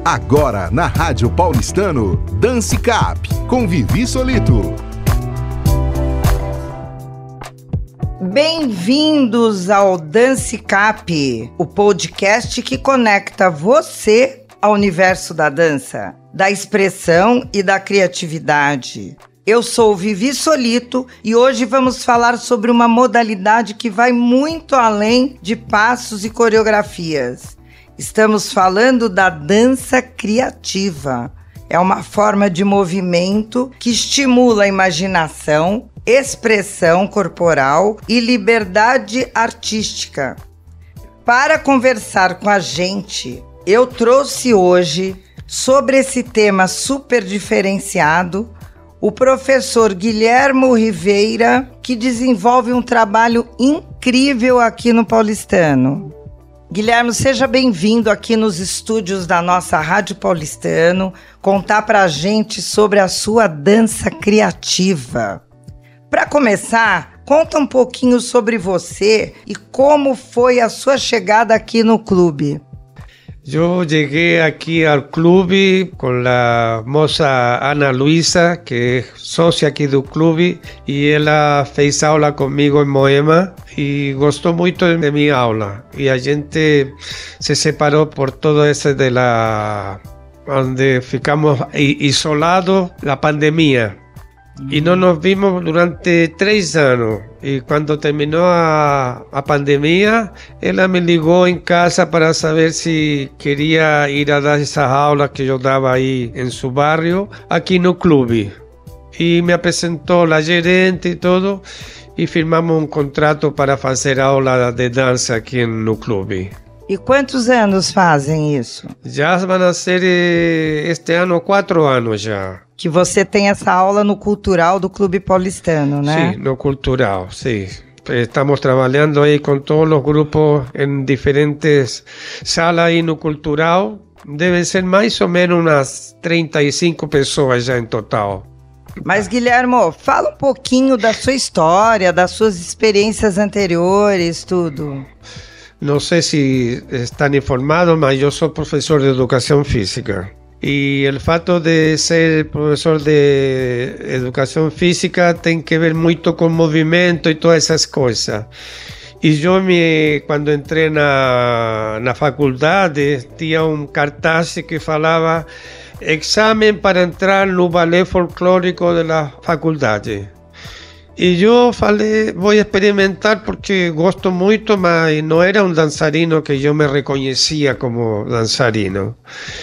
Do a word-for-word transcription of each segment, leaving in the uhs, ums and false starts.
Agora na Rádio Paulistano, Dance Cap, com Vivi Solito. Bem-vindos ao Dance Cap, o podcast que conecta você ao universo da dança, da expressão e da criatividade. Eu sou Vivi Solito e hoje vamos falar sobre uma modalidade que vai muito além de passos e coreografias. Estamos falando da dança criativa. É uma forma de movimento que estimula a imaginação, expressão corporal e liberdade artística. Para conversar com a gente, eu trouxe hoje, sobre esse tema super diferenciado, o professor Guilhermo Riveira, que desenvolve um trabalho incrível aqui no Paulistano. Guilhermo, seja bem-vindo aqui nos estúdios da nossa Rádio Paulistano, contar pra gente sobre a sua dança criativa. Para começar, conta um pouquinho sobre você e como foi a sua chegada aqui no clube. Yo llegué aquí al club con la moza Ana Luisa, que es socia aquí del club, y ella fez aula conmigo en Moema y gustó mucho de mi aula. Y a gente se separó por todo eso de la donde ficamos isolados la pandemia. Y no nos vimos durante tres años. Y cuando terminó a, a pandemia, ella me ligó en casa para saber si quería ir a dar esas aulas que yo daba ahí en su barrio, aquí en el club. Y me presentó la gerente y todo, y firmamos un contrato para hacer aulas de danza aquí en el club. E quantos anos fazem isso? Já vão ser este ano quatro anos já. Que você tem essa aula no Cultural do Clube Paulistano, né? Sim, no Cultural, sim. Estamos trabalhando aí com todos os grupos em diferentes salas aí no Cultural. Devem ser mais ou menos umas trinta e cinco pessoas já em total. Mas, Guilhermo, fala um pouquinho da sua história, das suas experiências anteriores, tudo. No sé si están informados, pero yo soy profesor de educación física. Y el fato de ser profesor de educación física tiene que ver mucho con movimiento y todas esas cosas. Y yo me, cuando entré en la facultad, tenía un cartaz que falaba examen para entrar no ballet folclórico de la facultad. Y yo falei, voy a experimentar porque gosto mucho, mas no era un danzarino que yo me reconocía como danzarino.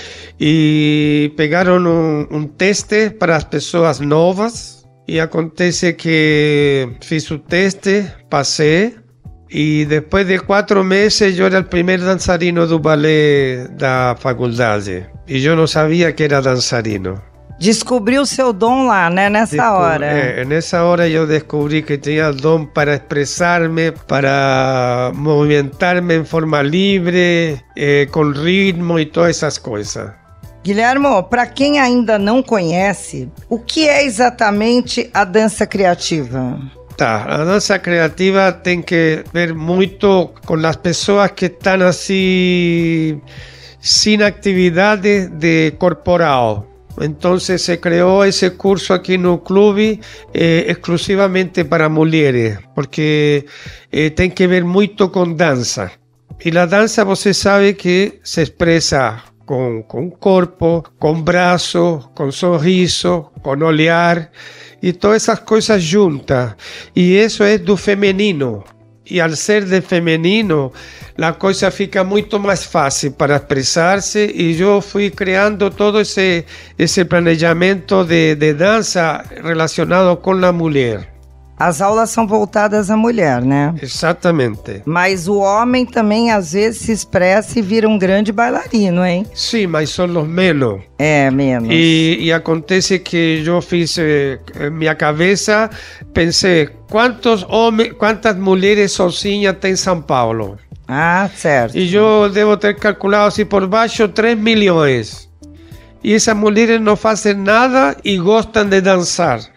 Y pegaron un, un teste para las personas novas y acontece que fiz o teste, pasé y después de cuatro meses yo era el primer danzarino do ballet da faculdade y yo no sabía que era danzarino. Descobriu seu dom lá, né, nessa Descobri, hora. É, nessa hora eu descobri que tinha dom para expressar-me, para movimentar-me em forma livre, eh, com ritmo e todas essas coisas. Guilhermo, para quem ainda não conhece, o que é exatamente a dança criativa? Tá, a dança criativa tem que ver muito com as pessoas que estão assim, sem atividade de corporal. Entonces se creó ese curso aquí en el club eh, exclusivamente para mujeres, porque eh, tiene que ver mucho con danza. Y la danza, você sabe que se expresa con, con cuerpo, con brazo, con sorriso, con olhar, y todas esas cosas juntas. Y eso es do femenino. Y al ser de femenino, la cosa fica mucho más fácil para expresarse y yo fui creando todo ese, ese planejamento de, de danza relacionado con la mujer. As aulas são voltadas à mulher, né? Exatamente. Mas o homem também, às vezes, se expressa e vira um grande bailarino, hein? Sim, mas são os menos. É, menos. E, e acontece que eu fiz, eh, em minha cabeça, pensei, quantos homens, quantas mulheres sozinhas tem São Paulo? Ah, certo. E eu devo ter calculado assim por baixo três milhões. E essas mulheres não fazem nada e gostam de dançar.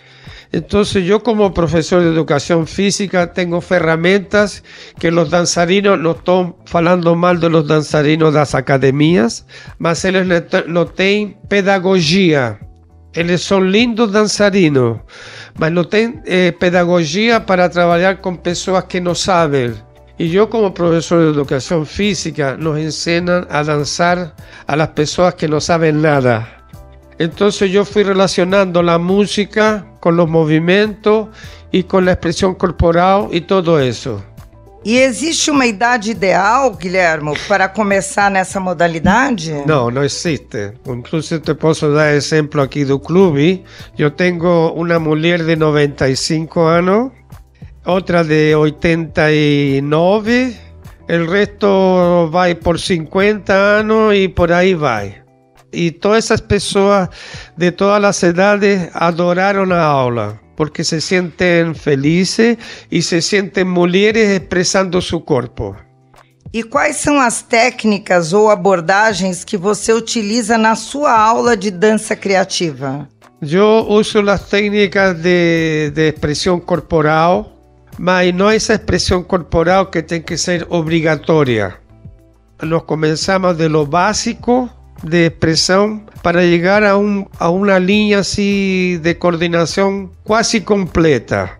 Entonces yo como profesor de educación física tengo ferramentas que los danzarinos, no estoy falando mal de los danzarinos das academias, mas eles não têm pedagogia. Eles são lindos dançarinos, mas não têm eh, pedagogia para trabalhar com pessoas que não sabem. E eu como professor de educação física nos ensinam a dançar a las pessoas que não sabem nada. Entonces yo fui relacionando la música con los movimientos y con la expresión corporal y todo eso. E existe uma idade ideal, Guilhermo, para começar nessa modalidade? No, no existe. Incluso te puedo dar ejemplo aquí do clube. Yo tengo una mujer de noventa y cinco años, otra de ochenta y nueve, el resto va por cincuenta años y por ahí va. Y todas esas personas de todas las edades adoraron la aula porque se sienten felices y se sienten mujeres expresando su cuerpo. E quais são as técnicas ou abordagens que você utiliza na sua aula de dança criativa? Yo uso las técnicas de, de expresión corporal, mas no esa expresión corporal que tiene que ser obligatoria. Nos comenzamos de lo básico de expresión para llegar a, un, a una línea así de coordinación casi completa.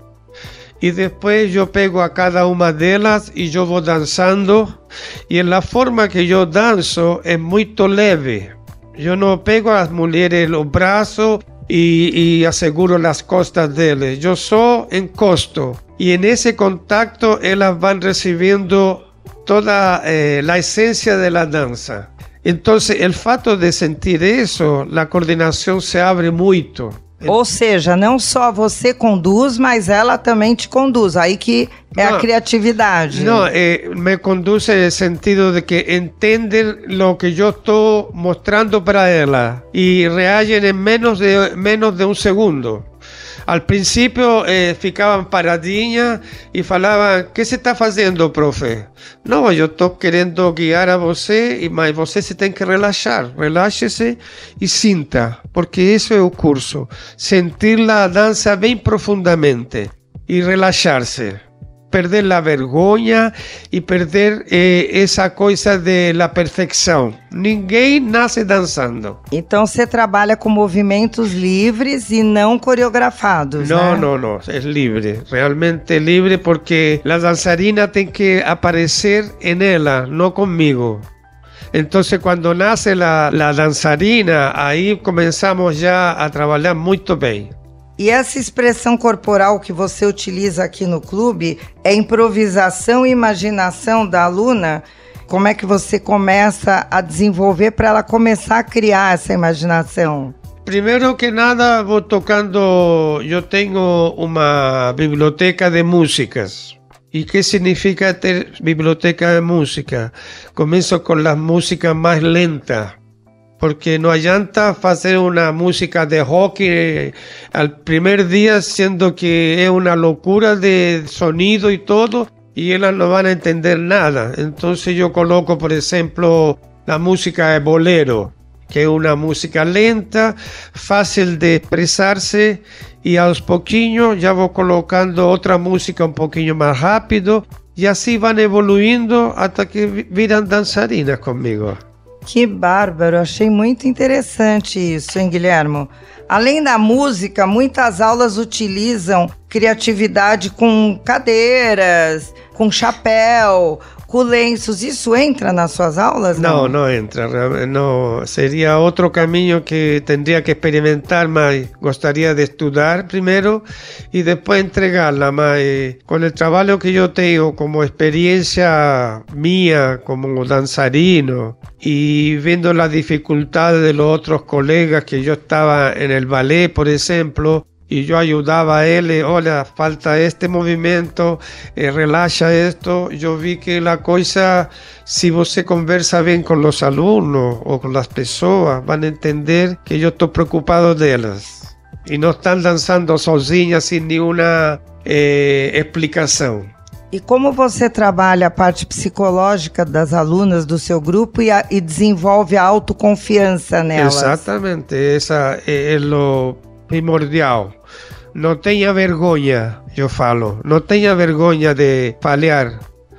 Y después yo pego a cada una de ellas y yo voy danzando. Y en la forma que yo danzo es muy leve. Yo no pego a las mujeres los brazos y, y aseguro las costas de ellas. Yo soy en costo. Y en ese contacto ellas van recibiendo toda eh, la esencia de la danza. Entonces, el fato de sentir eso, la coordenação se abre muito. Ou seja, não só você conduz, mas ela também te conduz. Aí que é não, a criatividade. Não, eh, me conduz no sentido de que entendem lo que eu estou mostrando para ela e reagem em menos de, menos de um segundo. Al principio eh, ficaban paradinhas y falaban, ¿qué se está haciendo, profe? No, yo estoy queriendo guiar a você, y mas você se tem que relaxar. Relájese y sinta, porque eso es el curso. Sentir la danza bien profundamente y relajarse. Perder la vergonha y perder eh, esa coisa de la perfeição. Ninguém nasce dançando. Então você trabalha com movimentos livres e não coreografados, não, né? Não, não, é livre, realmente livre, porque a dançarina tem que aparecer em ela, não comigo. Então, quando nasce a dançarina, aí começamos já a trabalhar muito bem. E essa expressão corporal que você utiliza aqui no clube é improvisação e imaginação da aluna? Como é que você começa a desenvolver para ela começar a criar essa imaginação? Primeiro que nada, vou tocando... Eu tenho uma biblioteca de músicas. E o que significa ter biblioteca de música? Começo com as músicas mais lentas. Porque no adianta hacer una música de rock eh, al primer día, siendo que es una locura de sonido y todo, y ellas no van a entender nada. Entonces yo coloco, por ejemplo, la música de bolero, que es una música lenta, fácil de expresarse, y a los poquillos ya voy colocando otra música un poquillo más rápido, y así van evoluyendo hasta que viran danzarinas conmigo. Que bárbaro, achei muito interessante isso, hein, Guilhermo? Além da música, muitas aulas utilizam criatividade com cadeiras, com chapéu, com lenços. Isso entra nas suas aulas? Não, não, não entra. Não, seria outro caminho que tendría que experimentar, mas gostaria de estudar primeiro e depois entregá-la. Mas com o trabalho que eu tenho como experiência minha como dançarino y viendo la dificultad de los otros colegas que yo estaba en el ballet, por ejemplo, y yo ayudaba a él, hola, falta este movimiento, eh, relaja esto, yo vi que la cosa, si você conversa bien con los alumnos o con las personas, van a entender que yo estoy preocupado de ellas y no están danzando sozinhas sin ninguna eh, explicación. E como você trabalha a parte psicológica das alunas do seu grupo e, a, e desenvolve a autoconfiança nelas? Exatamente, essa é, é o primordial. não tenha vergonha, eu falo, não tenha vergonha de falhar.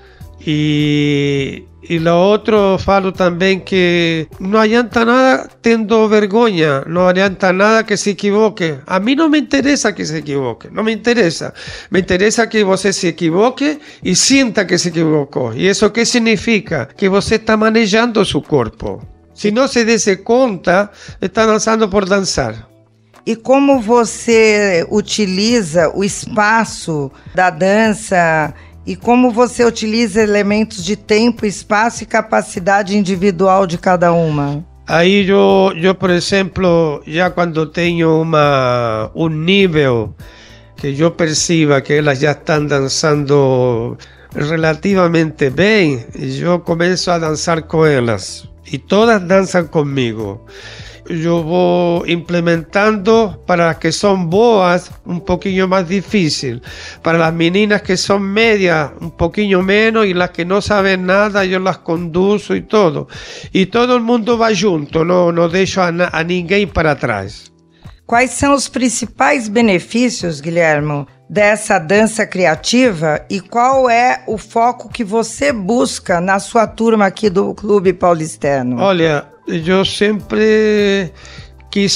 E, e lo outro, falo também que não adianta nada tendo vergonha, não adianta nada que se equivoque. A mim não me interessa que se equivoque, não me interessa. Me interessa que você se equivoque e sinta que se equivocou. E isso que significa? Que você está manejando o seu corpo. Se não se desse conta, está dançando por dançar. E como você utiliza o espaço da dança e como você utiliza elementos de tempo, espaço e capacidade individual de cada uma? Aí eu, eu por exemplo, já quando tenho uma, um nível que eu perceba que elas já estão dançando relativamente bem, eu começo a dançar com elas. E todas dançam comigo. Eu vou implementando para as que são boas um pouquinho mais difícil, para as meninas que são médias um pouquinho menos e as que não sabem nada eu las conduzo e todo. E todo mundo vai junto, não, não deixo a, a ninguém para trás. Quais são os principais benefícios, Guilhermo, dessa dança criativa e qual é o foco que você busca na sua turma aqui do Clube Paulistano? Olha, eu sempre quis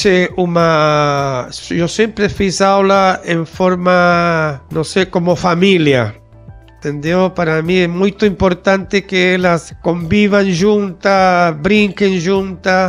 uma... Eu sempre fiz aula em forma, não sei, como família. Entendeu? Para mim é muito importante que elas convivam juntas, brinquem juntas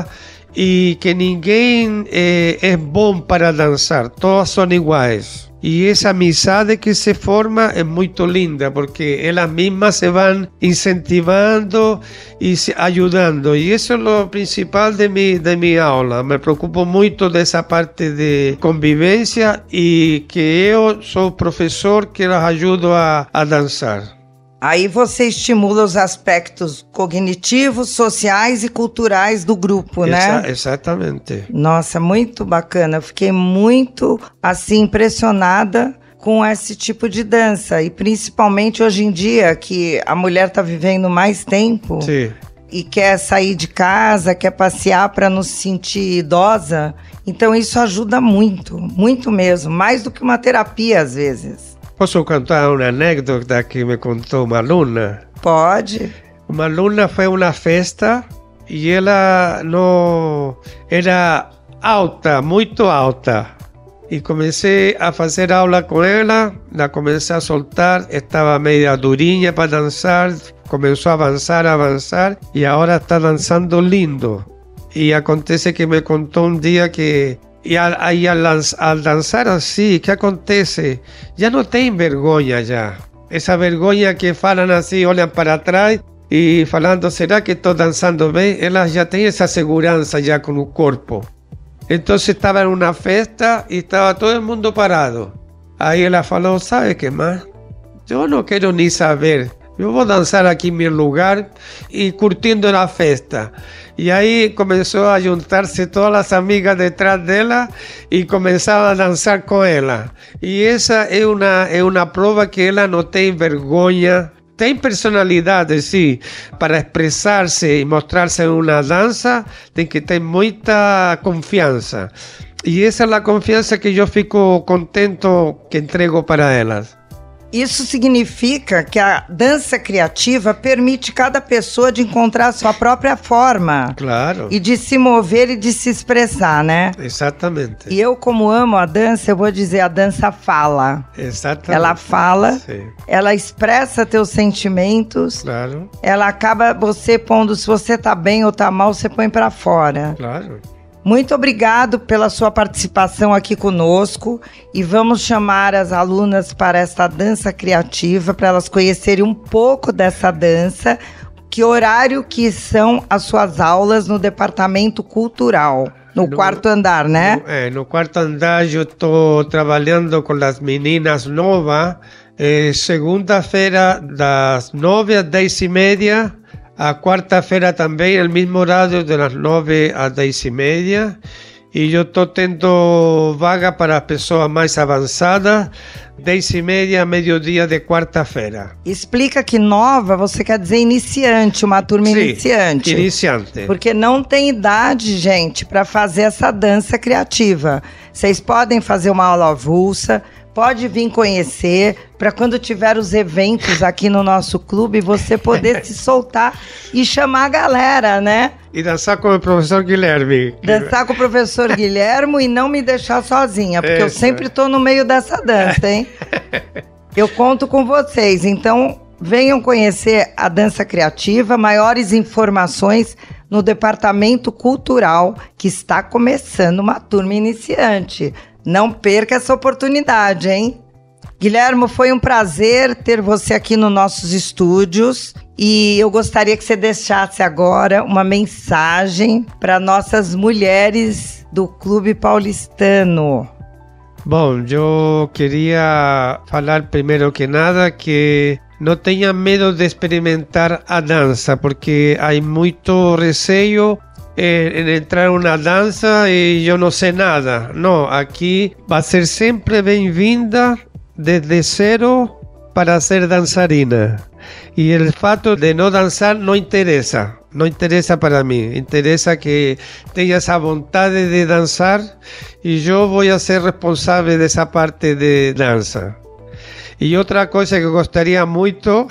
e que ninguém é, é bom para dançar, todas são iguais. E essa amizade que se forma é muito linda, porque elas mesmas se vão incentivando e se ajudando. E isso é o principal de, mi, de minha aula. Me preocupo muito dessa parte de convivência e que eu sou professor que elas ajudo a, a dançar. Aí você estimula os aspectos cognitivos, sociais e culturais do grupo, né? Exa- exatamente. Nossa, muito bacana. Eu fiquei muito, assim, impressionada com esse tipo de dança. E principalmente hoje em dia, que a mulher está vivendo mais tempo. Sim. E quer sair de casa, quer passear para não se sentir idosa. Então isso ajuda muito, muito mesmo. Mais do que uma terapia, às vezes. Posso contar uma anécdota que me contou uma aluna? Pode. Uma aluna foi a uma festa e ela não era alta, muito alta. E comecei a fazer aula com ela, la comecei a soltar, estava meio durinha para dançar, começou a avançar, a avançar e agora está dançando lindo. E acontece que me contou um dia que E al, al, al dançar assim, o que acontece? Já não tem vergonha já. Essa vergonha que falam assim, olham para trás e falando, será que estou dançando bem? Elas já têm essa segurança já com o corpo. Então estava em uma festa e estava todo mundo parado. Aí ela falou, sabe que mais? Eu não quero nem saber. Eu vou dançar aqui em meu lugar e curtindo a festa. E aí começou a juntar-se todas as amigas detrás dela e começavam a dançar com ela. E essa é uma, é uma prova que ela não tem vergonha. Tem personalidade, sim, para expressar-se e mostrar-se em uma dança, tem que ter muita confiança. E essa é a confiança que eu fico contente que entrego para elas. Isso significa que a dança criativa permite cada pessoa de encontrar a sua própria forma. Claro. E de se mover e de se expressar, né? Exatamente. E eu, como amo a dança, eu vou dizer, a dança fala. Exatamente. Ela fala, sim. Ela expressa teus sentimentos. Claro. Ela acaba você pondo, se você tá bem ou tá mal, você põe pra fora. Claro. Muito obrigado pela sua participação aqui conosco e vamos chamar as alunas para esta dança criativa, para elas conhecerem um pouco dessa dança. Que horário que são as suas aulas no departamento cultural? No, no quarto andar, né? No, é, no quarto andar eu estou trabalhando com as meninas novas. É, segunda-feira das nove às dez e meia. A quarta-feira também, no mesmo horário, das nove às dez e meia. E eu estou tendo vaga para pessoas mais avançadas, dez e meia, meio-dia de quarta-feira. Explica que nova, você quer dizer iniciante, uma turma Sim, iniciante. iniciante. Porque não tem idade, gente, para fazer essa dança criativa. Vocês podem fazer uma aula avulsa, pode vir conhecer, para quando tiver os eventos aqui no nosso clube, você poder se soltar e chamar a galera, né? E dançar com o professor Guilherme. Dançar com o professor Guilherme e não me deixar sozinha, porque Isso. eu sempre tô no meio dessa dança, hein? Eu conto com vocês, então venham conhecer a dança criativa. Maiores informações no Departamento Cultural, que está começando uma turma iniciante. Não perca essa oportunidade, hein? Guilherme, foi um prazer ter você aqui nos nossos estúdios e eu gostaria que você deixasse agora uma mensagem para nossas mulheres do Clube Paulistano. Bom, eu queria falar primeiro que nada que não tenham medo de experimentar a dança, porque há muito receio en entrar en una danza y yo no sé nada. No, aquí va a ser siempre bem-vinda desde cero para ser danzarina. Y el fato de no danzar no interesa, no interesa para mí. Interesa que tenga esa voluntad de danzar y yo voy a ser responsable de esa parte de danza. Y otra cosa que gostaria muito,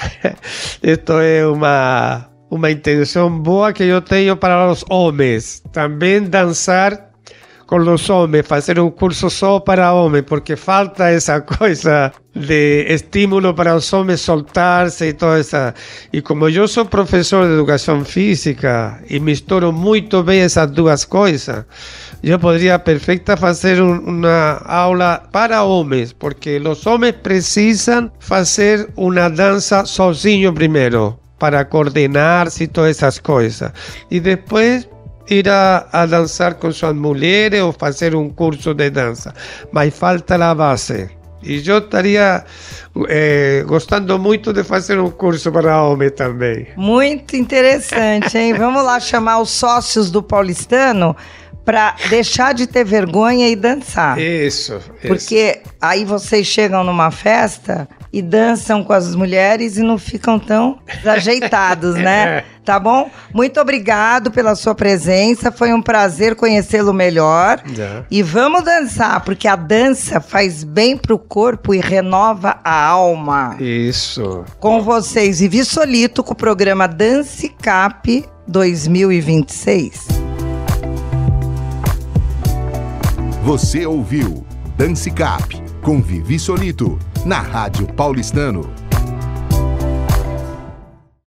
esto es una... uma intenção boa que eu tenho para os homens, também dançar com os homens, fazer um curso só para homens, porque falta essa coisa de estímulo para os homens soltar-se e toda essa. E como eu sou professor de educação física e misturo muito bem essas duas coisas, eu poderia perfeitamente fazer um, uma aula para homens, porque os homens precisam fazer uma dança sozinho primeiro, para coordenar-se e todas essas coisas. E depois ir a, a dançar com suas mulheres ou fazer um curso de dança. Mas falta a base. E eu estaria eh, gostando muito de fazer um curso para homem também. Muito interessante, hein? Vamos lá chamar os sócios do Paulistano para deixar de ter vergonha e dançar. Isso, Porque isso. aí vocês chegam numa festa e dançam com as mulheres e não ficam tão desajeitados, né? Tá bom? Muito obrigado pela sua presença, foi um prazer conhecê-lo melhor. Já. E vamos dançar, porque a dança faz bem pro corpo e renova a alma. Isso. Com vocês, Vivi Solito, com o programa Dance Cap dois mil e vinte e seis. Você ouviu Dance Cap com Vivi Solito, na Rádio Paulistano.